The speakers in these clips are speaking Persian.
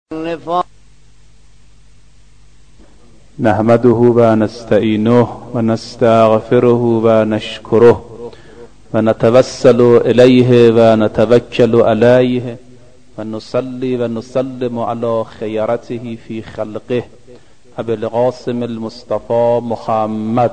نحمده و نستعینه و نستغفره و نشکره و نتوسل الیه و نتوکل علیه و نصلی و نسلم علی خیرته فی خلقه ابی القاسم المصطفى محمد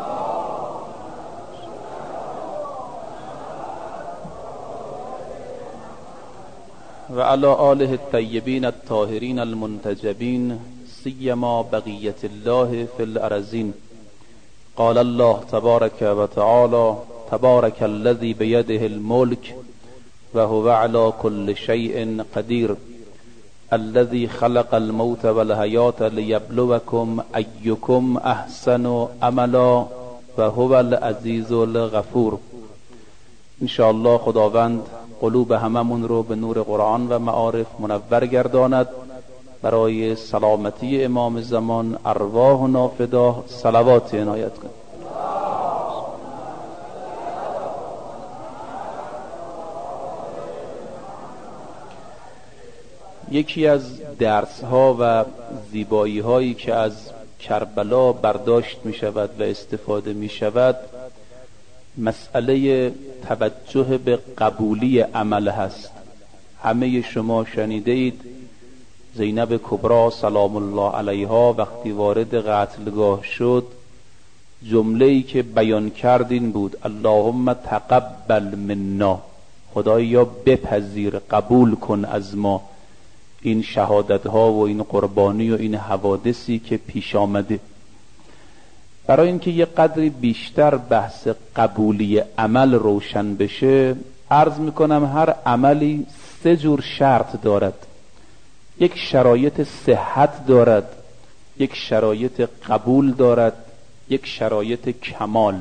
و علی آله الطیبین الطاهرین المنتجبین سیما بقیت الله فی الارضین. قال الله تبارک و تعالی: تبارک الذی بیده الملک و هو علی کل شیء قدیر الذی خلق الموت والحیاة لیبلوکم ایکم احسن عملا و هو العزیز الغفور. انشاءالله خداوند قلوب هممون رو به نور قرآن و معارف منور گرداند. برای سلامتی امام زمان ارواح نافدا صلوات عنایت کن. یکی از درس ها و زیبایی هایی که از کربلا برداشت می شود و استفاده می شود مسئله توجه به قبولی عمل هست. همه شما شنیده اید زینب کبری سلام الله علیها وقتی وارد قتلگاه شد جمله‌ای که بیان کرد این بود: اللهم تقبل منا، خدایا بپذیر، قبول کن از ما این شهادت ها و این قربانی و این حوادثی که پیش آمده. برای اینکه یه قدری بیشتر بحث قبولی عمل روشن بشه عرض میکنم هر عملی 3 جور شرط دارد. یک شرایط صحت دارد، یک شرایط قبول دارد، یک شرایط کمال.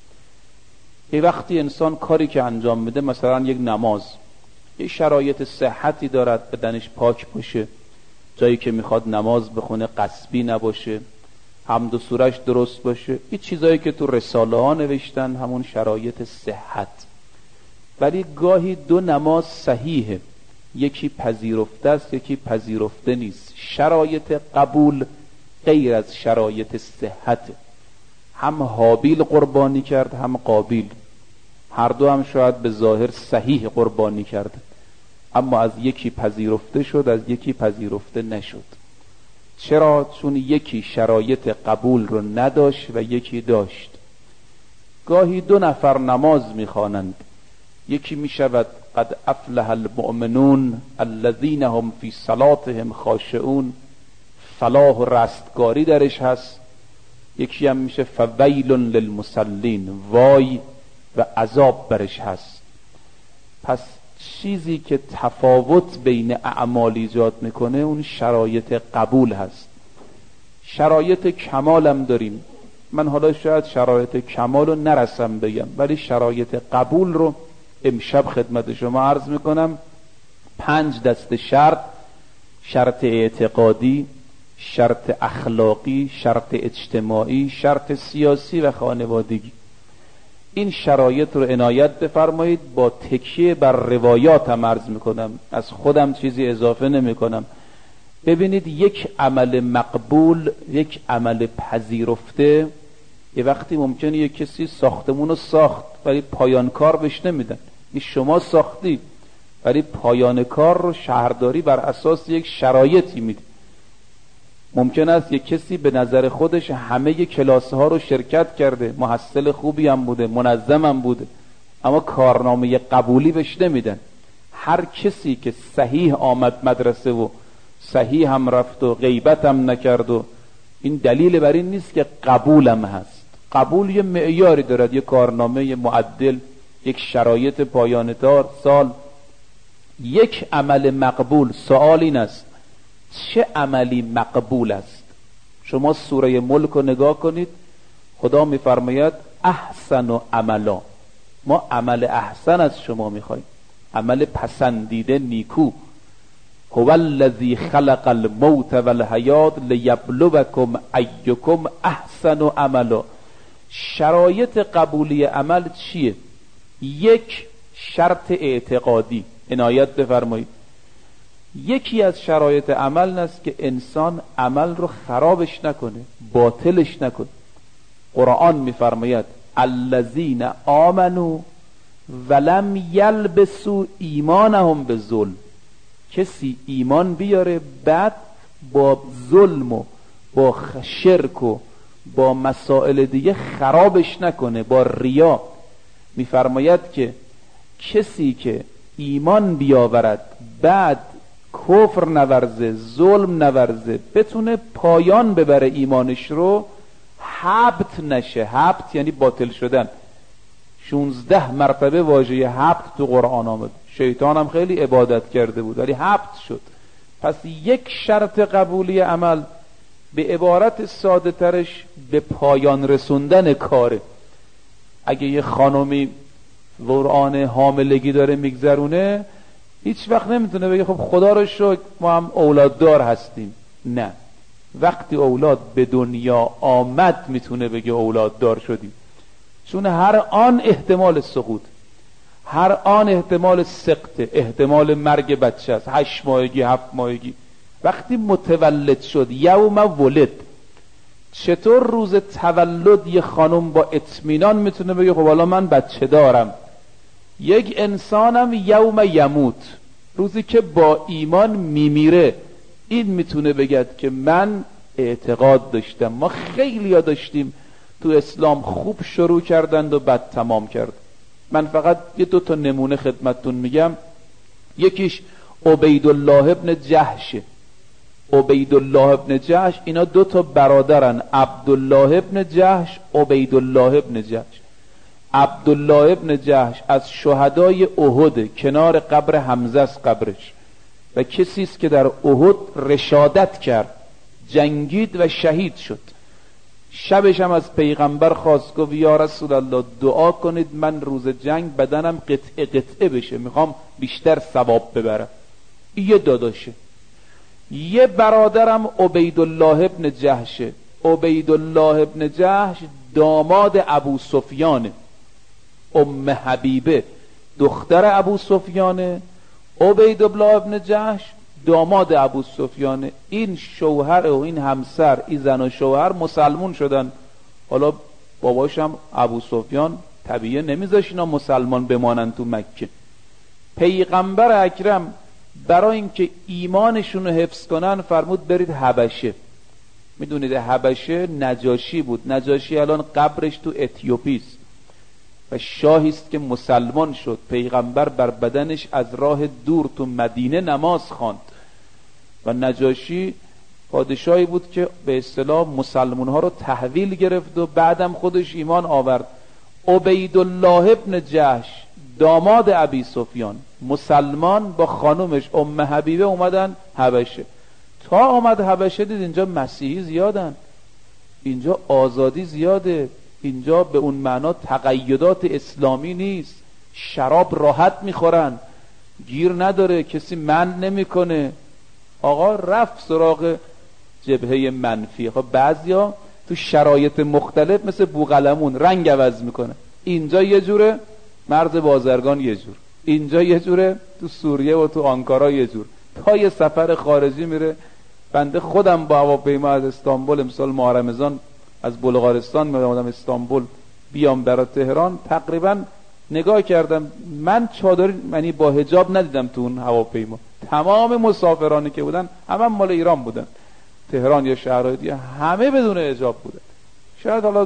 یه وقتی انسان کاری که انجام میده، مثلا یک نماز، یک شرایط صحتی دارد، بدنش پاک باشه، جایی که میخواد نماز بخونه قصبی نباشه، حمد و سورش درست باشه، این چیزایی که تو رساله ها نوشتن همون شرایط صحت. ولی گاهی 2 نماز صحیحه، یکی پذیرفته است یکی پذیرفته نیست. شرایط قبول غیر از شرایط صحت. هم حابیل قربانی کرد هم قابیل، هر دو هم شاید به ظاهر صحیح قربانی کرد، اما از یکی پذیرفته شد از یکی پذیرفته نشد. چرا؟ چون یکی شرایط قبول رو نداشت و یکی داشت. گاهی 2 نفر نماز میخوانند، یکی میشود قد افلح المؤمنون الذین هم فی صلاتهم خاشعون، فلاح و رستگاری درش هست. یکی هم میشه فویل للمصلین، وای و عذاب برش هست. پس چیزی که تفاوت بین اعمال ایجاد میکنه اون شرایط قبول هست. شرایط کمال هم داریم. من حالا شاید شرایط کمال رو نرسم بگم، ولی شرایط قبول رو امشب خدمت شما عرض میکنم. 5 دسته شرط: شرط اعتقادی، شرط اخلاقی، شرط اجتماعی، شرط سیاسی و خانوادگی. این شرایط رو عنایت بفرمایید. با تکیه بر روایات هم عرض میکنم، از خودم چیزی اضافه نمی کنم. ببینید یک عمل مقبول، یک عمل پذیرفته، یه وقتی ممکنه یک کسی ساختمون رو ساخت ولی پایان کار بهش نمیدن. این شما ساختی ولی پایان کار رو شهرداری بر اساس یک شرایطی میده. ممکن است یک کسی به نظر خودش همه کلاس ها رو شرکت کرده، محصل خوبی هم بوده، منظم هم بوده، اما کارنامه قبولی بهش نمیدن. هر کسی که صحیح آمد مدرسه و صحیح هم رفت و غیبت هم نکرد و این دلیل بر این نیست که قبول هم هست. قبول یه معیاری دارد، یه کارنامه معدل، یک شرایط پایان سال. یک عمل مقبول، سوال این است چه عملی مقبول است؟ شما سوره ملک رو نگاه کنید، خدا میفرماید احسن و عملا. ما عمل احسن از شما میخوایم، عمل پسندیده نیکو. هو الذی خلق الموت والحیاة لیبلوکم ایکم احسن عملا. شرایط قبولی عمل چیه؟ 1 شرط اعتقادی، عنایت بفرمایید. یکی از شرایط عمل است که انسان عمل رو خرابش نکنه، باطلش نکنه. قرآن میفرماید الذین آمنوا ولم یلبسوا ایمانهم بظلم. کسی ایمان بیاره بعد با ظلم و با شرک و با مسائل دیگه خرابش نکنه، با ریا. میفرماید که کسی که ایمان بیاورد بعد کفر نورزه، ظلم نورزه، بتونه پایان ببره ایمانش رو، حبط نشه. حبط یعنی باطل شدن. 16 مرتبه واژه حبط تو قرآن آمد. شیطان هم خیلی عبادت کرده بود ولی حبط شد. پس یک شرط قبولی عمل به عبارت ساده ترش به پایان رسوندن کاره. اگه یه خانمی قرآن حاملگی داره میگذرونه، هیچ وقت نمیتونه بگه خب خدا رو شکر ما هم اولاددار هستیم. نه، وقتی اولاد به دنیا آمد میتونه بگه اولاددار شدیم، چون هر آن احتمال سقوط، هر آن احتمال سقط، احتمال مرگ بچه است. 8 ماهگی 7 ماهگی وقتی متولد شد، یوم ولد. چطور روز تولد یه خانم با اطمینان میتونه بگه خب حالا من بچه دارم؟ یک انسانم یوم یموت، روزی که با ایمان میمیره، این میتونه بگد که من اعتقاد داشتم. ما خیلی ها داشتیم تو اسلام خوب شروع کردند و بد تمام کرد. من فقط یه 2 تا نمونه خدمتتون میگم. یکیش عبیدالله ابن جحشه. عبیدالله ابن جحش، اینا 2 تا برادرن، عبدالله ابن جحش، عبیدالله ابن جحش. عبدالله ابن جحش از شهدای احد، کنار قبر حمزه است قبرش، و کسی است که در احد رشادت کرد، جنگید و شهید شد. شبش هم از پیغمبر خواست، گفت یا رسول الله دعا کنید من روز جنگ بدنم قطعه قطعه بشه، میخوام بیشتر ثواب ببرم. یه داداشه. یه برادرم عبیدالله ابن جحشه. عبیدالله ابن جحش داماد ابو سفیانه. ام حبیبه دختر ابو سفیانه، عبیدالله ابن جحش داماد ابو سفیانه. این شوهر و این همسر، این زن و شوهر مسلمون شدن. حالا باباشم ابو سفیان طبیعه نمیذاش اینا مسلمان بمانن تو مکه. پیغمبر اکرم برای اینکه ایمانشون رو حفظ کنن فرمود برید حبشه. میدونید حبشه نجاشی بود. نجاشی الان قبرش تو اتیوپی است و شاهی است که مسلمان شد. پیغمبر بر بدنش از راه دور تو مدینه نماز خواند و نجاشی پادشاهی بود که به اصطلاح مسلمان ها رو تحویل گرفت و بعدم خودش ایمان آورد. عبیدالله ابن جحش داماد ابی سفیان مسلمان با خانومش ام حبیبه اومدن حبشه. تا آمد حبشه دید اینجا مسیحی زیادن، اینجا آزادی زیاده، اینجا به اون معنا تقیدات اسلامی نیست، شراب راحت میخورن، گیر نداره، کسی منع نمیکنه. آقا رفت سراغ جبهه منفی. خب بعضیا تو شرایط مختلف مثل بوقلمون رنگ عوض میکنه. اینجا یه جوره، مرز بازرگان یه جور، اینجا یه جوره، تو سوریه و تو آنکارا یه جور. تا یه سفر خارجی میره. بنده خودم با هواپیما از استانبول امسال ماه رمضان از بلغارستان میادم استانبول بیام برای تهران، تقریبا نگاه کردم من چادر منی با حجاب ندیدم تو اون هواپیما. تمام مسافرانی که بودن همه مال ایران بودن، تهران یا شهرهای دیگه، همه بدون حجاب بودن. شاید حالا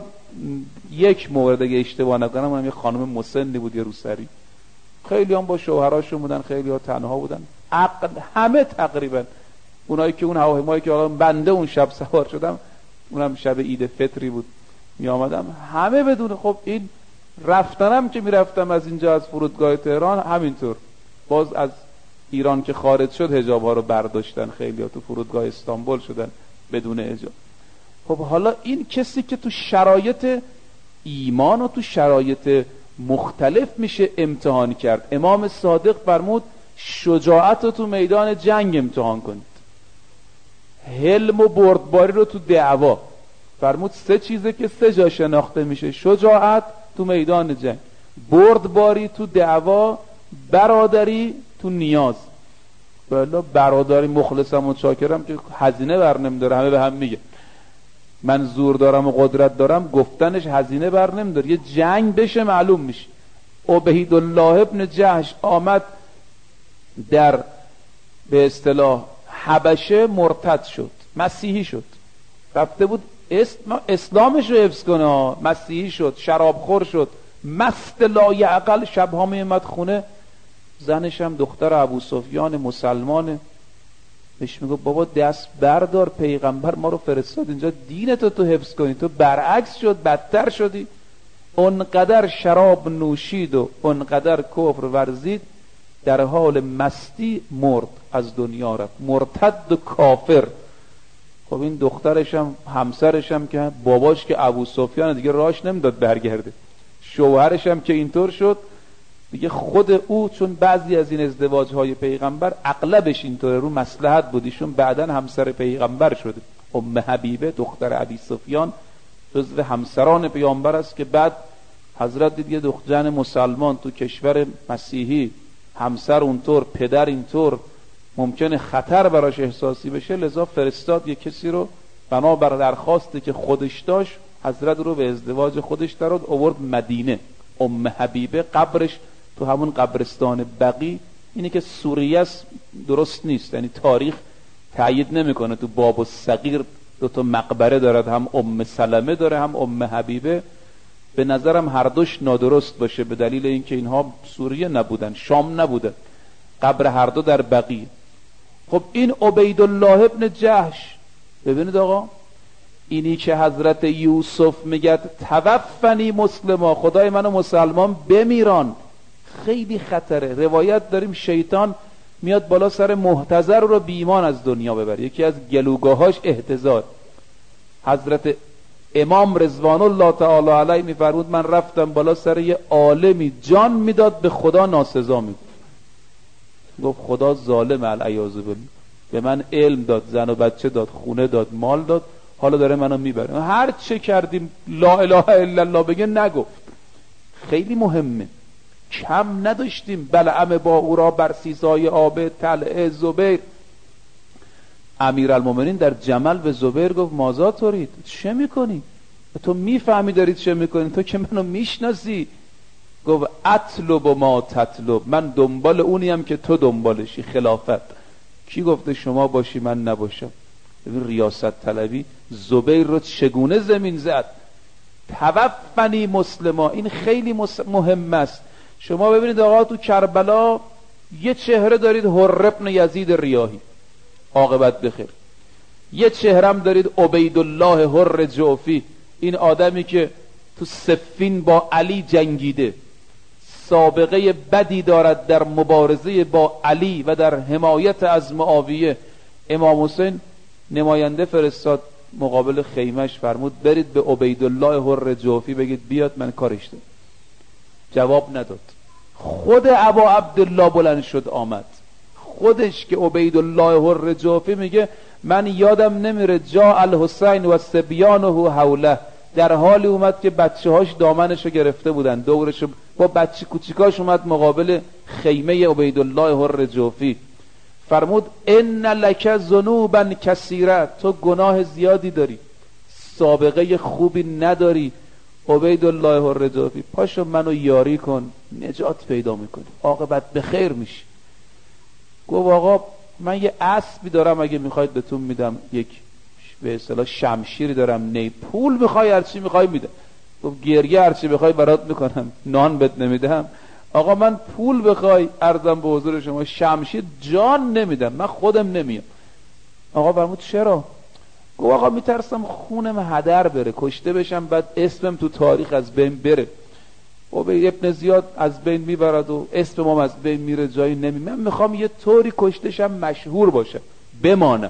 یک مورد اگه اشتباه نکنم اونم یه خانم مسنی بود یه روسری. خیلی هم با شوهراشون بودن، خیلی ها تنها بودن. همه تقریبا اونایی که اون هواپیمایی که حالا بنده اون شب سوار شدم، اونم شب عید فطری بود می آمدم، همه بدون. خب این رفتنم که میرفتم از اینجا از فرودگاه تهران همینطور، باز از ایران که خارج شد حجاب ها رو برداشتن، خیلی ها تو فرودگاه استانبول شدن بدون حجاب. خب حالا این کسی که تو شرایط ایمان و تو شرایط مختلف میشه امتحان کرد. امام صادق فرمود شجاعت رو تو میدان جنگ امتحان کنید، حلم و بردباری رو تو دعوا. فرمود 3 چیزه که 3 جا شناخته میشه: شجاعت تو میدان جنگ، بردباری تو دعوا، برادری تو نیاز. والا برادری مخلصم و چاکرم که هزینه بر نمیداره، همه به هم میگه من زور دارم و قدرت دارم، گفتنش هزینه بر نمیداره، یه جنگ بشه معلوم میشه. عبیدالله ابن جحش آمد در به اصطلاح حبشه، مرتد شد، مسیحی شد، رفته بود اسلامش رو حفظ کنه، مسیحی شد، شرابخور شد، مست لایعقل. شبها میومد خونه، زنش هم دختر ابوسفیان مسلمانه، بهش میگه بابا دست بردار، پیغمبر ما رو فرستاد اینجا دینتو تو حفظ کنی، تو برعکس شد، بدتر شدی. اونقدر شراب نوشید و اونقدر کفر ورزید، در حال مستی مرد، از دنیا رفت، مرتد و کافر. خب این دخترش هم همسرش هم که باباش که ابوسفیان دیگه راش نمیداد برگرده، شوهرش هم که اینطور شد دیگه، خود او چون بعضی از این ازدواجهای پیغمبر اغلبش اینطوره، رو مصلحت بود، ایشون بعدن همسر پیغمبر شده. ام حبیبه دختر ابی سفیان جزو همسران پیغمبر است که بعد حضرت دید یه دختر مسلمان تو کشور مسیحی، همسر اونطور، پدر اینطور، ممکنه خطر براش احساسی بشه، لذا فرستاد یه کسی رو بنابر درخواستی که خودش داشت، حضرت رو به ازدواج خودش درآورد، آورد مدینه. ام حبیبه قبرش تو همون قبرستان بقی، اینه که سوریه است درست نیست، یعنی تاریخ تایید نمیکنه، تو باب الصغیر دو تا مقبره دارد، هم ام سلمه داره هم ام حبیبه. به نظرم هر دوش نادرست باشه، به دلیل اینکه اینها سوریه نبودن، شام نبودن، قبر هر دو در بقی. خب این عبیدالله ابن جحش، ببینید آقا، اینی که حضرت یوسف میگه توفنی مسلما، خدای منو مسلمان بمیران، خیلی خطره. روایت داریم شیطان میاد بالا سر محتضر رو بی ایمان از دنیا ببره، یکی از گلوگاهاش احتضار. حضرت امام رضوان الله تعالی علیه میفرمود من رفتم بالا سر یه عالمی جان میداد به خدا ناسزا میگفت، گفت خدا ظالم العیاذ بالله، به من علم داد، زن و بچه داد، خونه داد، مال داد، حالا داره منو میبره. هر چه کردیم لا اله الا الله بگه نگفت. خیلی مهمه، کم نداشتیم. بلعم با او را بر سیسای آب طلع زبیر، امیرالمومنین در جمل به زبیر گفت مازا تورید، چه میکنی؟ تو میفهمی دارید چه میکنی؟ تو که منو میشناسی. گفت اطلب ما تطلب، من دنبال اونیم که تو دنبالشی، خلافت. کی گفته شما باشی من نباشم؟ ببین ریاست طلبی زبیر رو چگونه زمین زد. توفنی مسلما، این خیلی مهم است. شما ببینید آقا تو کربلا یه چهره دارید حر ابن یزید ریاحی، عاقبت بخیر. یه چهرم دارید عبیدالله حر جعفی، این آدمی که تو صفین با علی جنگیده، سابقه بدی دارد در مبارزه با علی و در حمایت از معاویه. امام حسین نماینده فرستاد مقابل خیمش، فرمود برید به عبیدالله حر جعفی بگید بیاد من کارش دارم. جواب نداد. خود ابا عبدالله بلند شد آمد، خودش که عبیدالله حر جعفی میگه من یادم نمیره جا الحسین و صبیانه حوله، در حالی اومد که بچه هاش دامنشو گرفته بودن دورشو، با بچه کوچیکاش اومد مقابل خیمه عبیدالله حر جعفی، فرمود ان لک ذنوبا کثیره، تو گناه زیادی داری، سابقه خوبی نداری. عبیدالله حر جعفی پاشو منو یاری کن، نجات پیدا میکنی، عاقبت به خیر میشی. گفت آقا من یه اسبی دارم، اگه میخواید بهتون میدم، یک به اصطلاح شمشیری دارم، نی پول میخوای هرچی میخوای میدم. گفت گریه هرچی بخوای برات میکنم، نان بهت نمیدم. آقا من پول بخوای عرضم به حضور شما، شمشیر جان نمیدم، من خودم نمیام. آقا فرمود چرا؟ گفت آقا میترسم خونم هدر بره، کشته بشم، بعد اسمم تو تاریخ از بین بره. و به ابن زیاد از بین میبرد و اسم ما از بین میره، جایی من میخوام یه طوری کشتشم مشهور باشه بمانم.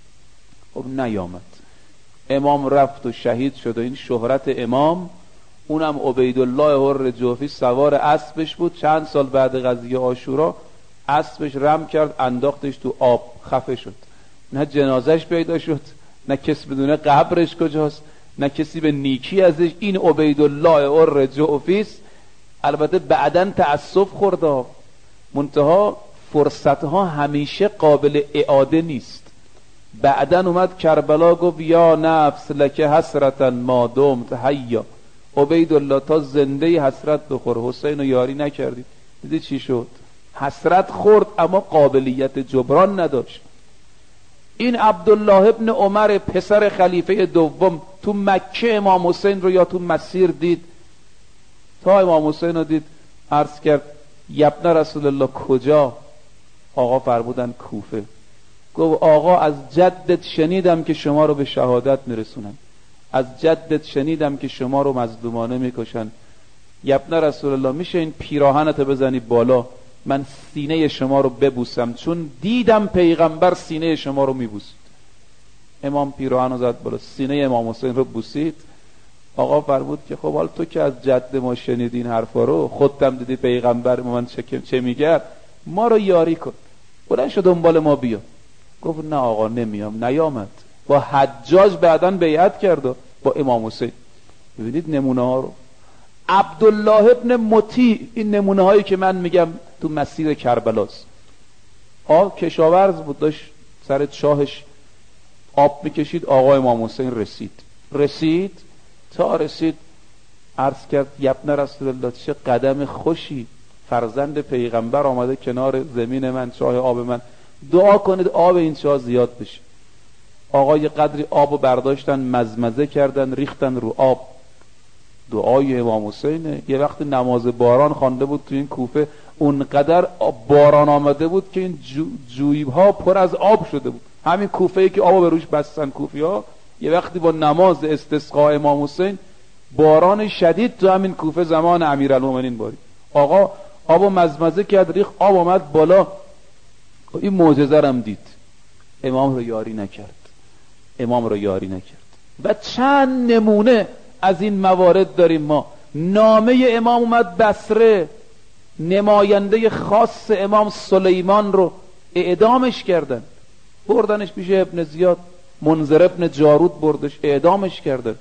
خب نیامد. امام رفت و شهید شد و این شهرت امام، اونم عبیدالله حر جعفی سوار اسبش بود. چند سال بعد قضیه عاشورا اسبش رم کرد، انداختش تو آب، خفه شد. نه جنازش پیدا شد، نه کسی بدونه قبرش کجاست، نه کسی به نیکی ازش. این عبیدالله حر جعفی است. البته بعدن تأسف خورده، منتها فرصتها همیشه قابل اعاده نیست. بعدن اومد کربلا گفت یا نفس لک حسرتا ما دمت حیا. عبیدالله تا زنده حسرت بخور، حسین رو یاری نکردی. دیدی چی شد؟ حسرت خورد اما قابلیت جبران نداشت. این عبدالله ابن عمر پسر خلیفه دوم تو مکه امام حسین رو یا تو مسیر دید، تا امام حسین رو دید عرض کرد یبن رسول الله کجا؟ آقا فرمودن کوفه. گفت آقا از جدت شنیدم که شما رو به شهادت میرسونن، از جدت شنیدم که شما رو مظلومانه میکشن. یبن رسول الله میشه این پیراهنتو بزنی بالا من سینه شما رو ببوسم، چون دیدم پیغمبر سینه شما رو میبوسید. امام پیراهنو زد بالا، سینه امام حسین رو بوسید. آقا فرمود که خب حال تو که از جد ما شنیدی این حرفا رو، خودتم دیدی پیغمبر من چه میگه، ما رو یاری کن، بلند شو دنبال ما بیا. گفت نه آقا نمیام. نیامد. با حجاج بعدن بیعت کرد با امام حسین. ببینید نمونه ها رو. عبدالله ابن مطیع، این نمونه هایی که من میگم تو مسیر کربلاست. کشاورز بود، داشت سر چاهش آب میکشید. آقا امام حسین رسید عرض کرد یبن رسول الله چه قدم خوشی، فرزند پیغمبر آمده کنار زمین من، چاه آب من، دعا کنید آب این چاه زیاد بشه. آقا یه قدری آبو برداشتن، مزمزه کردن، ریختن رو آب. دعای امام حسینه. یه وقت نماز باران خوانده بود تو این کوفه، اونقدر باران آمده بود که این جویب‌ها پر از آب شده بود. همین کوفه‌ای که آبو به روش بستن کوفی‌ها، یه وقتی با نماز استسقا امام حسین باران شدید تو همین کوفه زمان امیرالمومنین باری. آقا آبو مزمزه کرد، ریخ آب آمد بالا. این معجزه رو دید. امام رو یاری نکرد. و چند نمونه از این موارد داریم ما. نامه امام اومد بصره، نماینده خاص امام سلیمان رو اعدامش کردن، بردنش پیش ابن زیاد. منذر ابن جارود بردش اعدامش کردن.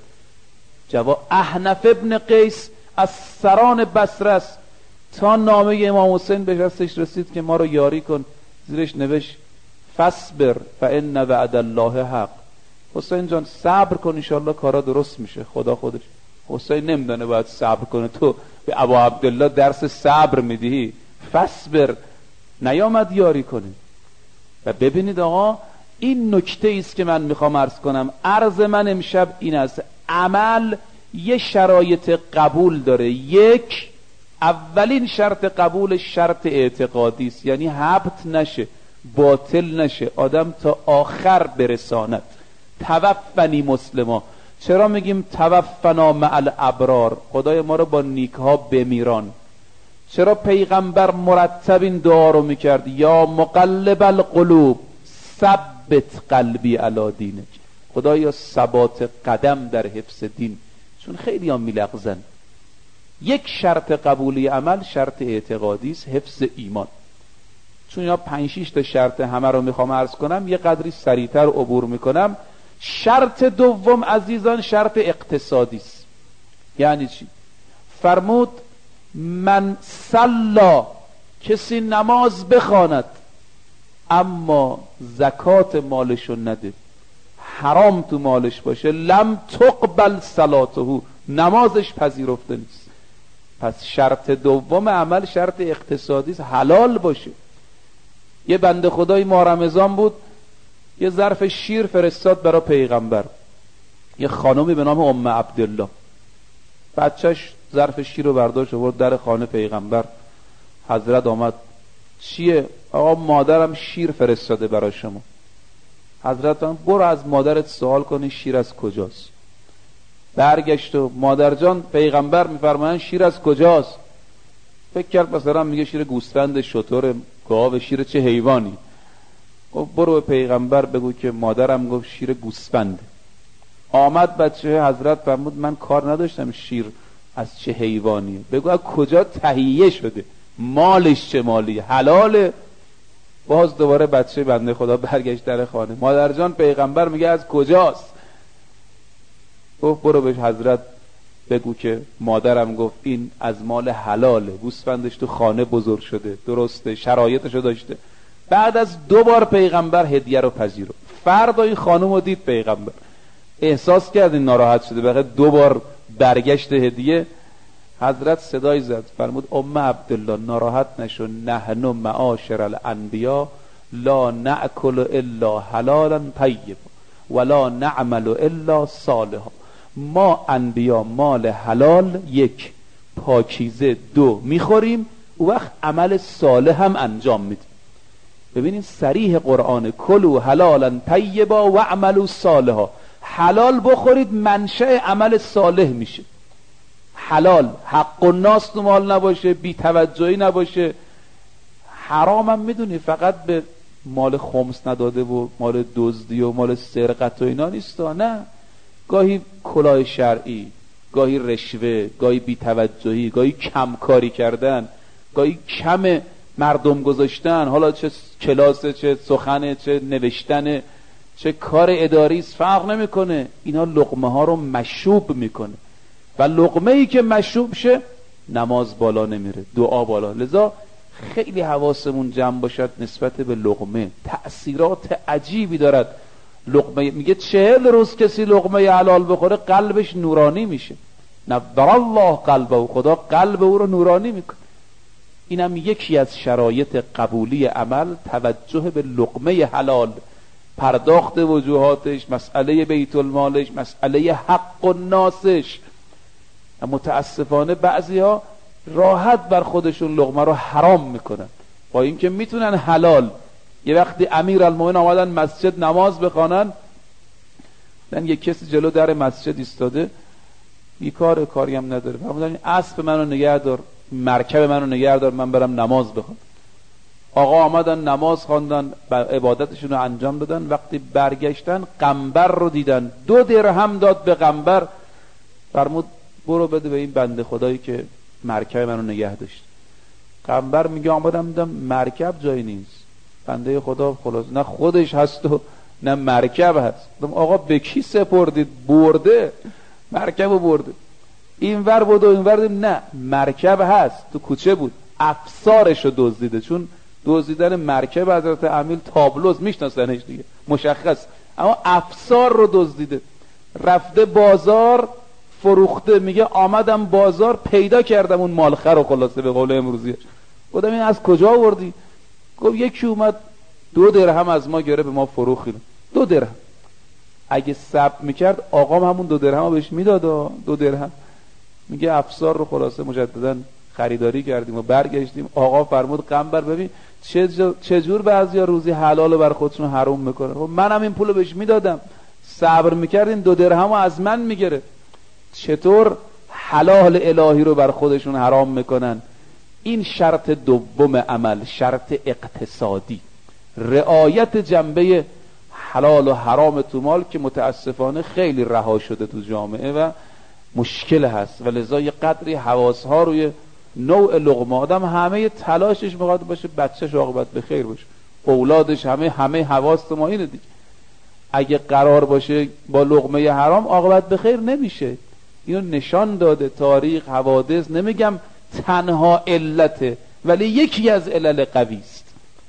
احنف ابن قیس از سران بصره است. تا نامه امام حسین به دستش رسید که ما رو یاری کن، زیرش نوشت فاصبر فان وعد الله حق. حسین جان صبر کن انشالله کارا درست میشه، خدا خودش. حسین نمیدونه باید صبر کنه، تو به ابا عبدالله درس صبر میدی. فاصبر نیامد یاری کنه. و ببینید آقا این نکته ایست که من میخوام عرض کنم. عرض من امشب این است: عمل یه شرایط قبول داره. یک، اولین شرط قبول شرط اعتقادی است، یعنی هبط نشه، باطل نشه، آدم تا آخر برساند. توفنی مسلما. چرا میگیم توفنا مع الابرار؟ خدای ما رو با نیکها بمیران. چرا پیغمبر مرتب این دعا رو میکرد؟ یا مقلب القلوب ثبت قلبی علی دینک. خدایا ثبات قدم در حفظ دین، چون خیلی ها میلغزن. یک شرط قبولی عمل شرط اعتقادی است، حفظ ایمان. چون یا 5-6 تا شرط همه رو میخوام عرض کنم، یه قدری سریعتر عبور میکنم. شرط دوم عزیزان شرط اقتصادی است. یعنی چی؟ فرمود من صلا، کسی نماز بخواند اما زکات مالشو نده، حرام تو مالش باشه، لم تقبل صلاته، نمازش پذیرفته نیست. پس شرط دوم عمل شرط اقتصادی است، حلال باشه. یه بنده خدای ماه رمضان بود، یه ظرف شیر فرستاد برای پیغمبر. یه خانمی به نام ام عبدالله، بچهش ظرف شیر رو برداشت آورد در خانه پیغمبر. حضرت آمد، چیه؟ آقا مادرم شیر فرستاده برای شما. حضرت برو از مادرت سوال کنی شیر از کجاست. برگشت و مادر جان پیغمبر میفرمایند شیر از کجاست؟ فکر کرد مثلا میگه شیر گوسفند، شتر، گاو، شیر چه حیوانی. برو به پیغمبر بگو که مادرم گفت شیر گوسفند. آمد بچه، حضرت فرمود من کار نداشتم شیر از چه حیوانیه، بگو از کجا تهیه شده، مالش چه مالی، حلاله. باز دوباره بچه بنده خدا برگشت در خانه. مادر جان پیغمبر میگه از کجاست؟ گفت برو به حضرت بگو که مادرم گفت این از مال حلاله، گوسفندش تو خانه بزرگ شده، درسته، شرایطشو داشته. بعد از 2 بار پیغمبر هدیه رو پذیرفت. فردا این خانم رو دید پیغمبر، احساس کرد این ناراحت شده، بقیه 2 بار برگشت هدیه. حضرت صدای زد فرمود ام عبدالله ناراحت نشو، نحن معاشر الانبیا لا نأکل الا حلالا طیبا ولا نعمل الا صالحا. ما انبیا مال حلال 1 پاکیزه 2 میخوریم، او وقت عمل صالح هم انجام میدیم. ببینید صریح قرآن، کلوا حلالا طیبا و اعملوا صالحا. حلال بخورید منشأ عمل صالح میشه. حلال حق الناس تو مال نباشه، بی توجهی نباشه. حرام هم میدونی فقط به مال خمس نداده و مال دزدی و مال سرقت و اینا نیستا، نه، گاهی کلاه شرعی، گاهی رشوه، گاهی بی توجهی، گاهی کمکاری کردن، گاهی کم مردم گذاشتن، حالا چه کلاسه، چه سخنه، چه نوشتنه، چه کار اداری است، فرق نمیکنه. اینا لقمه ها رو مشوب میکنه و لقمه ای که مشوب شه نماز بالا نمیره، دعا بالا. لذا خیلی حواسمون جمع باشد نسبت به لقمه، تأثیرات عجیبی دارد لقمه. میگه 40 روز کسی لقمه حلال بخوره قلبش نورانی میشه، نور الله قلبه، خدا قلب او رو نورانی میکنه. اینم یکی از شرایط قبولی عمل، توجه به لقمه حلال، پرداخت وجوهاتش، مسئله بیت المالش، مسئله حق الناسش. متاسفانه بعضیا راحت بر خودشون لقمه رو حرام میکنن، با اینکه میتونن حلال. یه وقتی امیرالمومنین آمدن مسجد نماز بخوانن، یک کسی جلو در مسجد ایستاده، بیکار، کاری هم نداره، فرمودن اسب منو نگه دار، مرکب منو نگه دار، من برم نماز بخونم. آقا آمدن نماز خواندن، عبادتشون رو انجام دادن. وقتی برگشتن قنبر رو دیدن، 2 درهم داد به قنبر، فرمود برو بده به این بنده خدایی که مرکب منو نگه داشت. قنبر میگه آمدم دیدم مرکب جایی نیست، بنده خدا خلاص نه خودش هست و نه مرکب هست. آقا به کی سپردید؟ برده، مرکب رو برده. این ور بود و این ور، نه مرکب هست، تو کوچه بود، افسارش رو دزدیده. چون دزدیدن مرکب حضرت امیر تابلوز، میشناسنش دیگه، مشخص، اما افسار رو دزدیده. رفته بازار فروخته، میگه آمدم بازار پیدا کردم اون مالخر رو، خلاصه به قول امروزیش. گفتم این از کجا آوردی؟ گفت یکی اومد 2 درهم از ما گره به ما فروختیم. 2 درهم. اگه ثبت میکرد آقام همون 2 درهم بهش میداد. 2 درهم. میگه افسار رو خلاصه مجددا خریداری کردیم و برگشتیم. آقا فرمود قنبر ببین چجور بعضیا روزی حلال بر خودشون حرام میکنه. خب منم این پولو بهش میدادم، صبر میکرد این 2 درهم از من میگیره. چطور حلال الهی رو بر خودشون حرام میکنن؟ این شرط دوم عمل، شرط اقتصادی، رعایت جنبه حلال و حرام تو مال، که متاسفانه خیلی رها شده تو جامعه و مشکل هست. و لذا یه قدری حواسها روی نوع لقمه، آدم همه تلاشش میخواد باشه بچه‌ش عاقبت به خیر باشه، اولادش همه حواس ما اینه دیگه. اگه قرار باشه با لقمه حرام عاقبت به خیر نمیشه. اینو نشان داده تاریخ، حوادث. نمیگم تنها علته، ولی یکی از علل قوی است.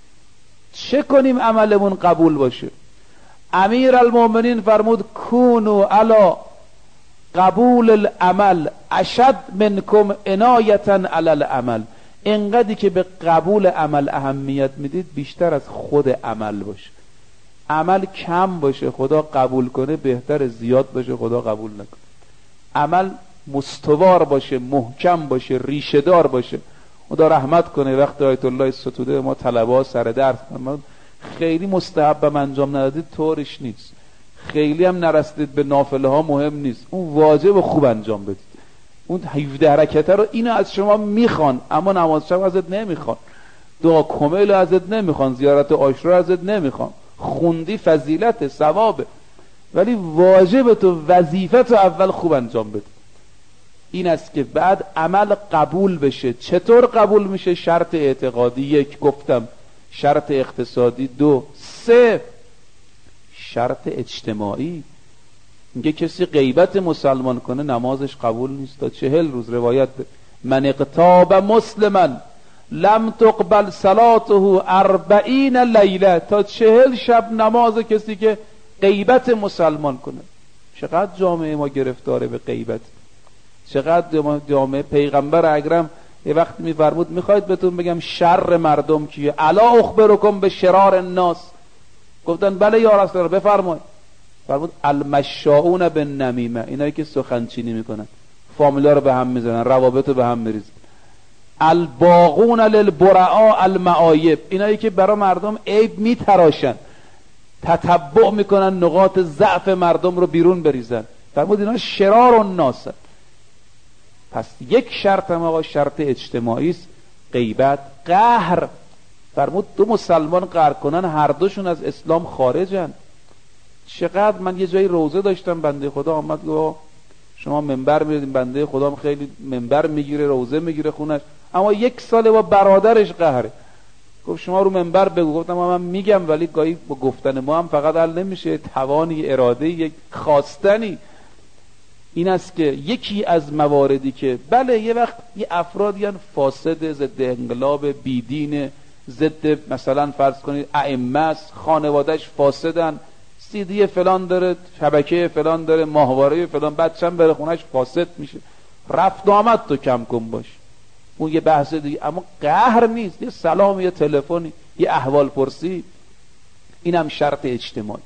چه کنیم عملمون قبول باشه؟ امیرالمومنین فرمود کونوا علی قبول العمل اشد منکم عنایتا علی العمل. اینقدری که به قبول عمل اهمیت میدید بیشتر از خود عمل باشه. عمل کم باشه خدا قبول کنه، بهتر زیاد باشه خدا قبول نکنه. عمل مستوار باشه، محکم باشه، ریشه دار باشه. خدا رحمت کنه وقت آیت الله ستوده ما طلبه ها سر درس خیلی مستحبم انجام ندادید طورش نیست، خیلی هم نرسید به نافله ها مهم نیست، اون واجب خوب انجام بدید. اون 17 حرکته رو اینو از شما میخوان، اما نماز شب ازت نمیخوان، دعا کمیل ازت نمیخوان، زیارت عاشورا ازت نمیخوان. خوندی فضیلت ثوابه، ولی واجب تو وظیفه تو اول خوب انجام بده. این است که بعد عمل قبول بشه. چطور قبول میشه؟ شرط اعتقادی 1 گفتم، شرط اقتصادی 2، 3 شرط اجتماعی. میگه کسی غیبت مسلمان کنه نمازش قبول نیست تا 40 روز. روایت من اغتاب مسلما لم تقبل صلاته 40 لیله، تا 40 شب نماز کسی که غیبت مسلمان کنه. چقدر جامعه ما گرفتاره به غیبت، چقدر جامعه. پیغمبر اکرم یه وقت میفرمود میخواید بهتون بگم شر مردم کیه؟ الا اخبرکم به شرار الناس. گفتن بله یا رسول الله بفرمایید. فرمود المشاؤون بالنمیمه، اینایی که سخنچینی میکنن، فامیلا رو به هم میزنن، روابط رو به هم میریزن. الباغون للبرعاء المعایب، اینایی که برای مردم عیب میتراشن، تتبع میکنن نقاط ضعف مردم رو بیرون بریزن. فرمود اینا شرار الناس. پس یک شرط هم آقا شرط اجتماعی است، غیبت. قهر، فرمود دو مسلمان قهر کنن هر دوشون از اسلام خارجن. چقدر من یه جایی روزه داشتم، بنده خدا آمد گفت شما منبر میرید، بنده خدا هم خیلی منبر میگیره روزه میگیره خونش، اما 1 ساله با برادرش قهره. گفت شما رو منبر بگو. گفتم من میگم ولی گاهی با گفتن ما هم فقط حل نمیشه، توانی، اراده، یک خواستنی. این است که یکی از مواردی که بله یه وقت یه افرادی فاسد، ضد انقلاب، بیدین، ضد مثلا فرض کنید ائمه است، خانوادهش فاسدن، CD فلان داره، شبکه فلان داره، ماهواره فلان، بچه‌م بره خونش فاسد میشه. رفت آمد تو کم کن باش، اون یه بحث دیگه. اما قهر نیست، یه سلام، یه تلفنی، یه احوال پرسی. اینم شرط اجتماعی.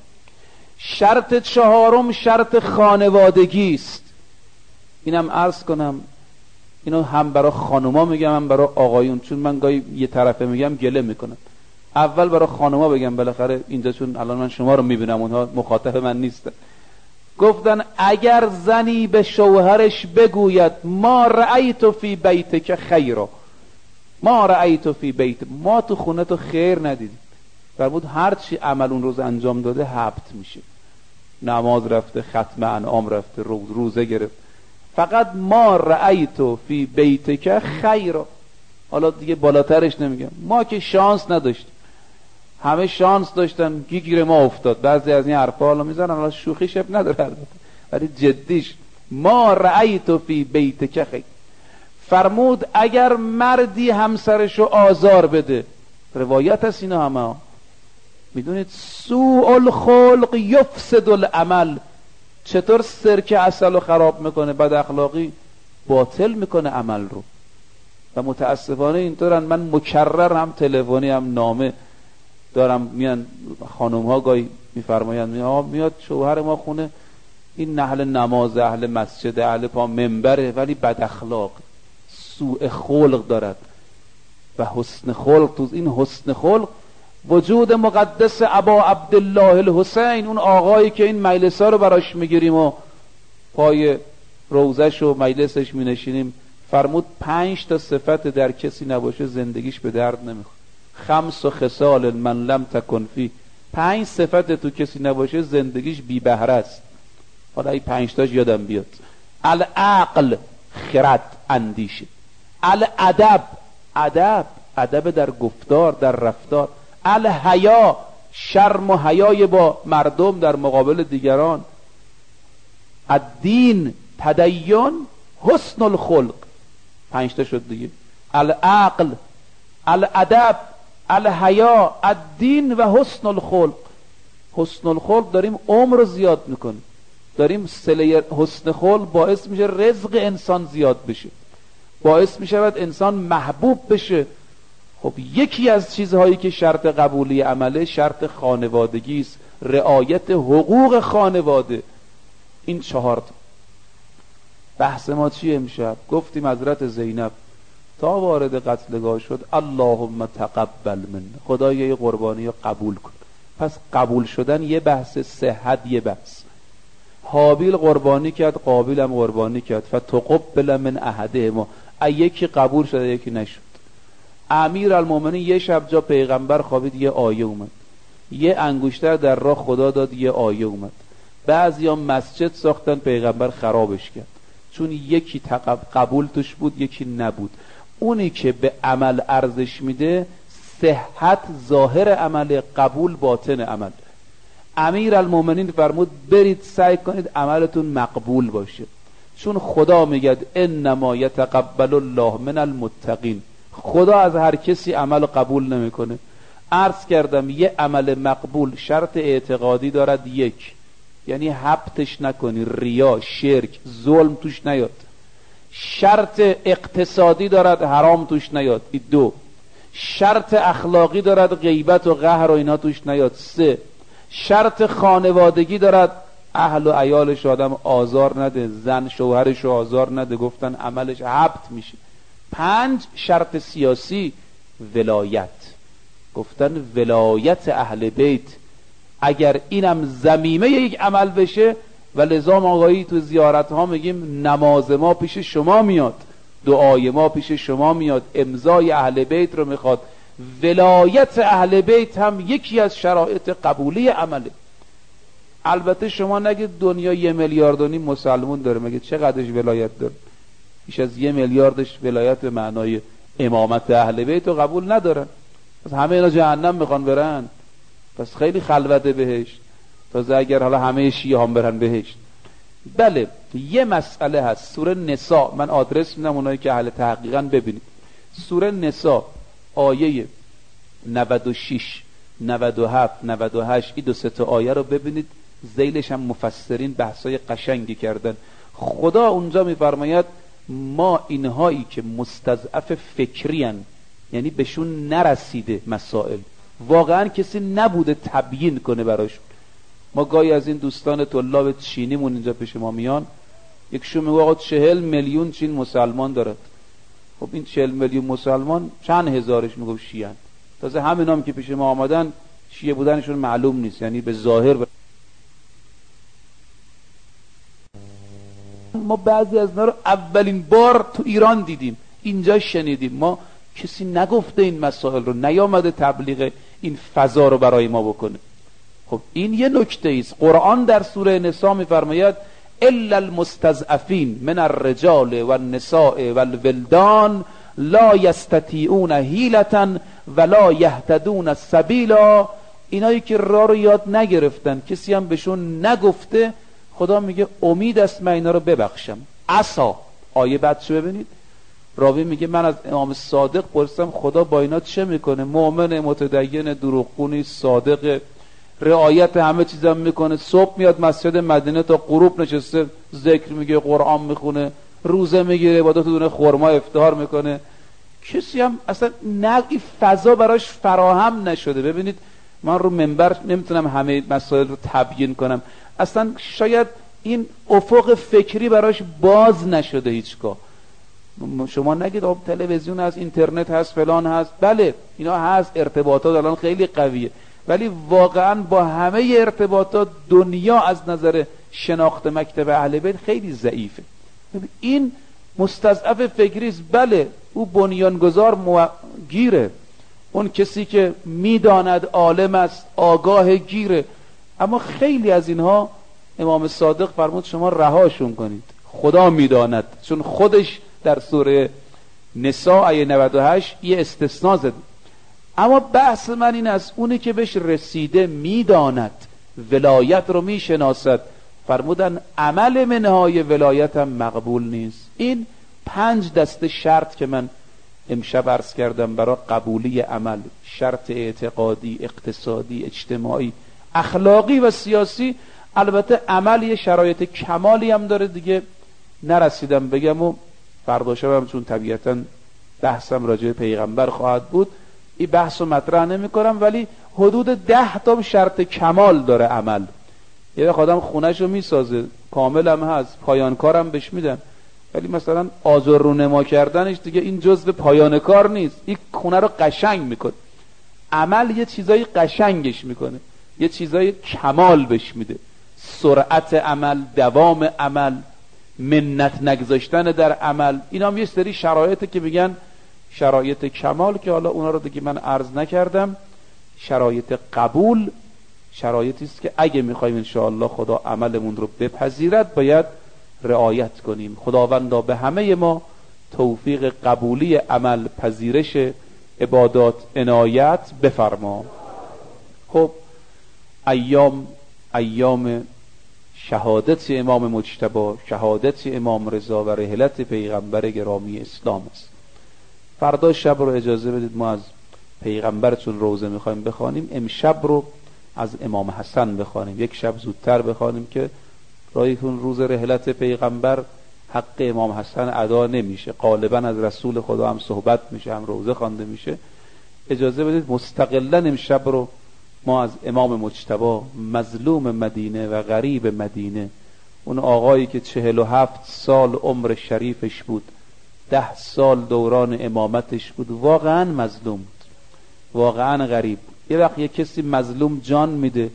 شرط 4 شرط خانوادگی است. اینم عرض کنم، اینو هم برای خانوما میگم هم برای آقایون، چون من گاهی یه طرفه میگم گله میکنن. اول برای خانوما بگم، بالاخره اینجا چون الان من شما رو میبینم اونها مخاطب من نیستن. گفتن اگر زنی به شوهرش بگوید ما رأیت فی بیتک خیرا، ما رأیت فی بیت، ما تو خونه تو خیر ندیدیم. فرمود هر چی عمل اون روز انجام داده حبط میشه. نماز رفته، ختم انعام رفته، روزه گرفت، فقط ما رأیت فی بیتک خیرا. حالا دیگه بالاترش نمیگم، ما که شانس نداشتیم، همه شانس داشتن، گیر ما افتاد. بعضی از این حرفا حالا میزنن، حالا شوخی شب نداره البته، ولی جدیش ما رأیت فی بیتک خیر. فرمود اگر مردی همسرشو آزار بده، روایت هست اینا همه، میدونید سوء الخلق یفسد العمل، چطور سرکه عسل رو خراب میکنه، بد اخلاقی باطل میکنه عمل رو. و متاسفانه اینطورن. من مکرر هم تلفنی هم نامه دارم، میان خانم ها گاهی میفرمایند میاد شوهر ما خونه، این اهل نماز، اهل مسجد، اهل پا منبره، ولی بد اخلاق، سوء خلق دارد. و حسن خلق، تو این حسن خلق وجود مقدس ابا عبدالله الحسین، اون آقایی که این مجلسا رو براش میگیریم و پای روزش و مجلسش مینشینیم، فرمود 5 تا صفت در کسی نباشه زندگیش به درد نمیخوره. 5 خصال من لم تکن فی، 5 صفت تو کسی نباشه زندگیش بی بهره است. حالا این 5 تاش یادم بیاد. العقل، خرد، اندیشه. الادب، ادب در گفتار، در رفتار. الحیا، شرم و حیای با مردم در مقابل دیگران. الدین، تدین، حسن الخلق. 5 تا شد دیگه. العقل، الادب، الحیا، الدین و حسن الخلق. حسن الخلق داریم عمر رو زیاد میکنیم، داریم صله. حسن خلق باعث میشه رزق انسان زیاد بشه، باعث میشه انسان محبوب بشه. خب یکی از چیزهایی که شرط قبولی عمله شرط خانوادگی است، رعایت حقوق خانواده. این 4 تا. بحث ما چیه امشب؟ گفتیم حضرت زینب تا وارد قتلگاه شد اللهم تقبل منا، خدایا قربانی رو قبول کن. پس قبول شدن یه بحث، صحت یه بحث. حابیل قربانی کرد، قابیل هم قربانی کرد، فتقبل من احدهما، یکی قبول شد یکی نشد. امیرالمومنین یه شب جا پیغمبر خوابید، یه آیه اومد، یه انگشتر در راه خدا داد، یه آیه اومد. بعضیا مسجد ساختن، پیغمبر خرابش کرد، چون یکی قبول توش بود یکی نبود. اونی که به عمل ارزش میده صحت ظاهر عمل، قبول باطن عمل. امیرالمومنین فرمود برید سعی کنید عملتون مقبول باشه، چون خدا میگه انما یتقبل الله من المتقین. خدا از هر کسی عمل قبول نمیکنه. عرض کردم یه عمل مقبول شرط اعتقادی دارد، یک، یعنی حبتش نکنی، ریا، شرک، ظلم توش نیاد. شرط اقتصادی دارد، حرام توش نیاد. دو، شرط اخلاقی دارد، غیبت و قهر و اینا توش نیاد. سه، شرط خانوادگی دارد، اهل و عیالش آدم آزار نده، زن شوهرش آزار نده، گفتن عملش حبت میشه. پنج، شرط سیاسی، ولایت، گفتن ولایت اهل بیت. اگر اینم ضمیمه یک عمل بشه، و لذا ما آقایی تو زیارت ها میگیم نماز ما پیش شما میاد، دعای ما پیش شما میاد، امضای اهل بیت رو میخواد. ولایت اهل بیت هم یکی از شرایط قبولی عمله. البته شما نگید دنیا 1.5 میلیارد مسلمون داره، مگه چقدرش ولایت داره؟ بیش از 1 میلیاردش ولایت به معنای امامت اهل بیت رو قبول ندارن. پس همه اینا جهنم میخوان برن، پس خیلی خلوته بهشت. تازه اگر حالا همه شیعه هم برن بهشت. بله، یه مسئله هست. سوره نساء، من آدرس میدم اونایی که اهل تحقیقاً ببینید. سوره نساء آیه 96 97 98 این 2 تا آیه رو ببینید، ذیلش هم مفسرین بحثای قشنگی کردن. خدا اونجا میفرماید ما اینهایی که مستضعف فکری ان، یعنی بهشون نرسیده مسائل، واقعا کسی نبوده تبیین کنه براشون. ما گاهی از این دوستان طلاب چینیمون اینجا پیش ما میان، یکشون میگه آقا 40 میلیون چین مسلمان دارد. خب این 40 میلیون مسلمان چند هزارش میگه شیعه. تازه همینام که پیش ما آمدن شیعه بودنشون معلوم نیست، یعنی به ظاهر. ما بعضی از اینا رو اولین بار تو ایران دیدیم، اینجا شنیدیم. ما کسی نگفته این مسائل رو، نیامده تبلیغ این فضا رو برای ما بکنه. خب این یه نکته است. قرآن در سوره نساء میفرماید الا المستضعفین من الرجال والنساء والولدان لا یستطیعون حیلة ولا یهتدون سبیلا. اینایی که راه رو یاد نگرفتن، کسی هم بهشون نگفته، خدا میگه امید است من اینا رو ببخشم. عسا. آیه بعدشو ببینید، راوی میگه من از امام صادق پرسیدم خدا با اینا چه میکنه؟ مؤمن، متدین، دروغگوی، صادق، رعایت همه چیزم میکنه، صبح میاد مسجد مدینه تا غروب نشسته ذکر میگه، قرآن میخونه، روزه میگیره، عبادت دونه خرما افطار میکنه. کسی هم اصلا این فضا براش فراهم نشده. ببینید من رو منبر نمیتونم همه مسائل رو تبیین کنم، اصلا شاید این افق فکری براش باز نشده هیچگاه. شما نگید آب تلویزیون هست، اینترنت هست، فلان هست. بله اینا هست، ارتباطات الان خیلی قویه، ولی واقعا با همه ارتباطات دنیا از نظر شناخت مکتب اهل بیت خیلی ضعیفه. این مستضعف فکری است. بله او بنیانگذار گیره، اون کسی که میداند عالم است، آگاه گیره، اما خیلی از اینها امام صادق فرمود شما رهاشون کنید، خدا میداند. چون خودش در سوره نساء آیه 98 یه استثناء زد. اما بحث من این است اونی که بهش رسیده میداند، ولایت رو میشناسد، فرمودن عمل منهای ولایت هم مقبول نیست. این 5 دسته شرط که من امشب عرض کردم برای قبولی عمل، شرط اعتقادی، اقتصادی، اجتماعی، اخلاقی و سیاسی. البته عمل یه شرایط کمالی هم داره دیگه، نرسیدم بگم و فردا شبم چون طبیعتا بحثم راجع به پیغمبر خواهد بود این بحث رو مطرح نمی کنم، ولی حدود 10 تا شرط کمال داره عمل. یه آدم خونه‌شو میسازه، کامل هم هست، پایان کارم بهش میدن، ولی مثلا آزار رونما کردنش دیگه این جزء پایان کار نیست، این خونه رو قشنگ میکنه. عمل یه چیزای قشنگش میکنه، یه چیزای کمال بهش میده، سرعت عمل، دوام عمل، منت نگذاشتن در عمل. اینا هم یه سری شرایطه که میگن شرایط کمال، که حالا اونا رو دیگه من عرض نکردم. شرایط قبول شرایطی است که اگه میخوایم انشاءالله خدا عملمون رو بپذیرد باید رعایت کنیم. خداوندا به همه ما توفیق قبولی عمل، پذیرش عبادات عنایت بفرما. خب ایام ایام شهادت امام مجتبی، شهادت امام رضا و رحلت پیغمبر گرامی اسلام است. فردا شب رو اجازه بدید ما از پیغمبرتون روزه میخوایم بخوانیم، امشب رو از امام حسن بخوانیم، یک شب زودتر بخوانیم که رایتون روز رحلت پیغمبر حق امام حسن ادا نمیشه، غالبا از رسول خدا هم صحبت میشه هم روزه خوانده میشه. اجازه بدید مستقلا امشب رو ما از امام مجتبی، مظلوم مدینه و غریب مدینه، اون آقایی که 47 سال عمر شریفش بود، 10 سال دوران امامتش بود، واقعا مظلوم بود، واقعا غریب بود. یه وقت یه کسی مظلوم جان میده،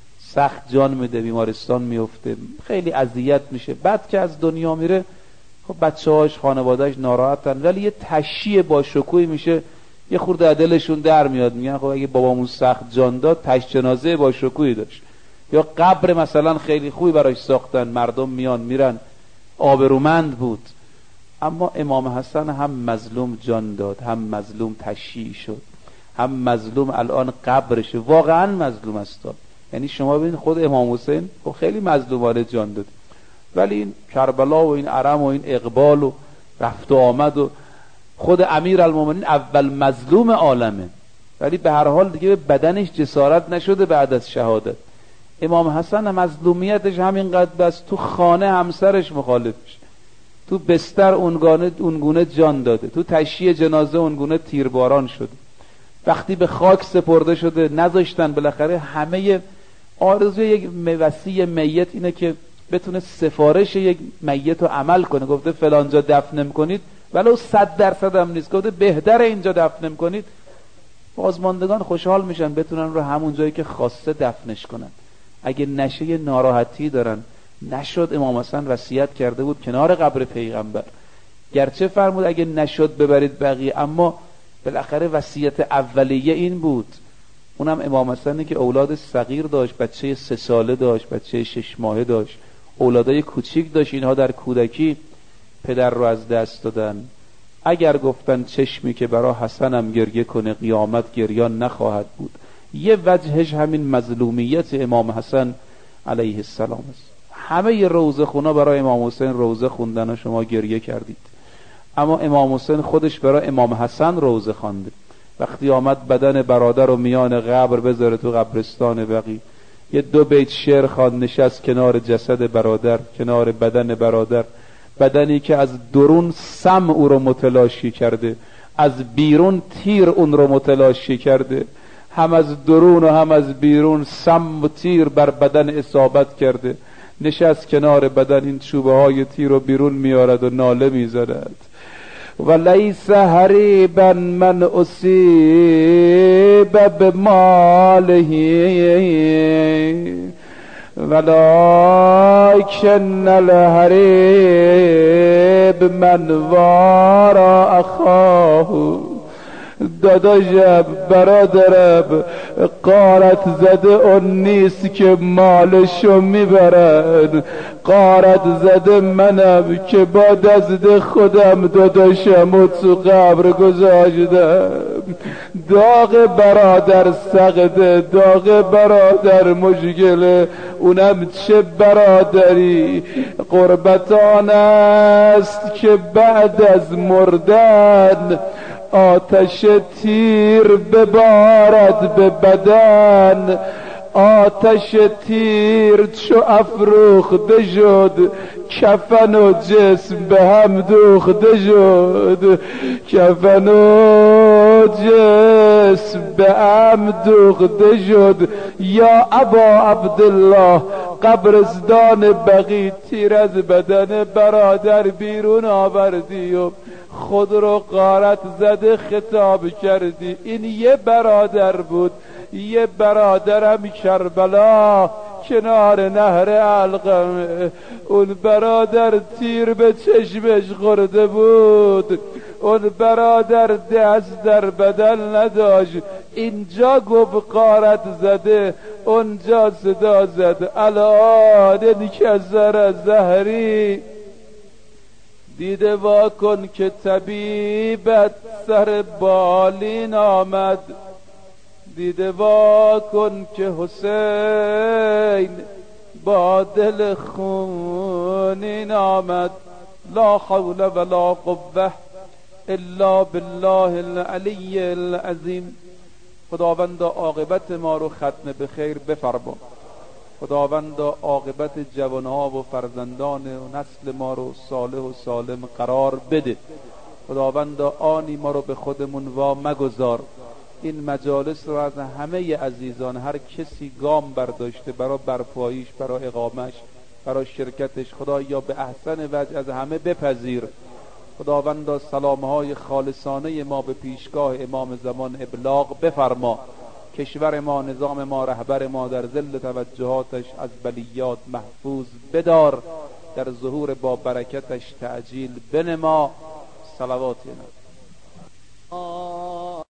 سخت جان میده، بیمارستان میفته، خیلی اذیت میشه، بعد که از دنیا میره خب بچه‌هاش خانواده‌اش ناراحتن، ولی یه تشییع با شکوهی میشه، یه خورده دلشون در میاد، میگن خب اگه بابامون سخت جان داد تش جنازه با شکوهی داشت، یا قبر مثلا خیلی خوبی براش ساختن، مردم میان میرن، آبرومند بود. اما امام حسن هم مظلوم جان داد، هم مظلوم تشییع شد، هم مظلوم الان قبرشه، واقعا مظلوم است. یعنی شما ببینید خود امام حسین خب خیلی مظلومانه جان داد، ولی این کربلا و این ارم و این اقبال و رفت و آمد و خود امیرالمومنین اول مظلوم عالمه، ولی به هر حال دیگه بدنش جسارت نشده بعد از شهادت. امام حسن مظلومیتش همینقدر بس تو خانه همسرش مخالفش، تو بستر اونگونه جان داده، تو تشییع جنازه اونگونه تیرباران شده، وقتی به خاک سپرده شده نذاشتن. بالاخره همه آرزوی یک وصی میت اینه که بتونه سفارش یک میت رو عمل کنه، گفته فلانجا دفنم کنید ولو 100% هم نیست، گفته بهتر اینجا دفنم کنید، بازماندگان خوشحال میشن بتونن رو همون جایی که خواسته دفنش کنن. اگه نشه یه ناراحتی دارن. نشد، امام حسن وصیت کرده بود کنار قبر پیغمبر، گرچه فرمود اگه نشد ببرید بقیه، اما بالاخره وصیت اولیه این بود. اونم امام حسنی که اولاد صغیر داشت، بچه 3 ساله داشت، بچه 6 ماهه داشت، اولادای کوچیک داشت، اینها در کودکی پدر رو از دست دادن. اگر گفتن چشمی که برا حسنم گریه کنه قیامت گریان نخواهد بود، یه وجهش همین مظلومیت امام حسن علیه السلام است. همه روزه خونا برای امام حسین روزه خوندن و شما گریه کردید، اما امام حسین خودش برای امام حسن روزه خوانده. وقتی آمد بدن برادر رو میان قبر بذاره تو قبرستان بقیع، یه 2 بیت شعر خواند، نشست کنار جسد برادر، کنار بدن برادر، بدنی که از درون سم او رو متلاشی کرده، از بیرون تیر اون رو متلاشی کرده، هم از درون و هم از بیرون سم و تیر بر بدن اصابت کرده. نشست کنار بدن، این چوبه های تیر رو بیرون میارد و ناله میزند. و لیس حریبا من اصیب بماله ولکن الحریب من وارا اخاه. داداشم برادرم غارت زده اون نیست که مالشو میبرن، غارت زده منم که با دست خودم داداشمو تو قبر گذاشتم. داغ برادر سقده، داغ برادر مشکله، اونم چه برادری قربتان است که بعد از مردن آتش تیر ببارد به بدن. آتش تیر چو افروخته شد، کفن و جسم به هم دوخته شد، کفن و جسم به هم دوخته شد. یا ابا عبدالله، قبرستان بقیع تیر از بدن برادر بیرون آوردی و خود رو غارت زده خطاب کردی. این یه برادر بود، یه برادرم کربلا کنار نهر علقمه، اون برادر تیر به چشمش خورده بود، اون برادر دست در بدن نداشت، اینجا گفت غارت زده، اونجا صدا زد الان انکسر ظهری. دیده وا کن که طبیبت سر بالین آمد، دیده وا کن که حسین با دل خونین آمد. لا حول ولا قوة الا بالله العلی العظیم. خداوند عاقبت ما رو ختم به خیر بفرما. خداوند عاقبت جوانها و فرزندان و نسل ما رو صالح و سالم قرار بده. خداوند آنی ما رو به خودمون وا مگذار. این مجالس رو از همه عزیزان هر کسی گام برداشته برای برپاییش، برای اقامش، برای شرکتش، خدایا به احسن وجه از همه بپذیر. خداوند سلامهای خالصانه ما به پیشگاه امام زمان ابلاغ بفرما. کشور ما، نظام ما، رهبر ما در ظل توجهاتش از بلیات محفوظ بدار. در ظهور با برکتش تعجیل بنما. صلوات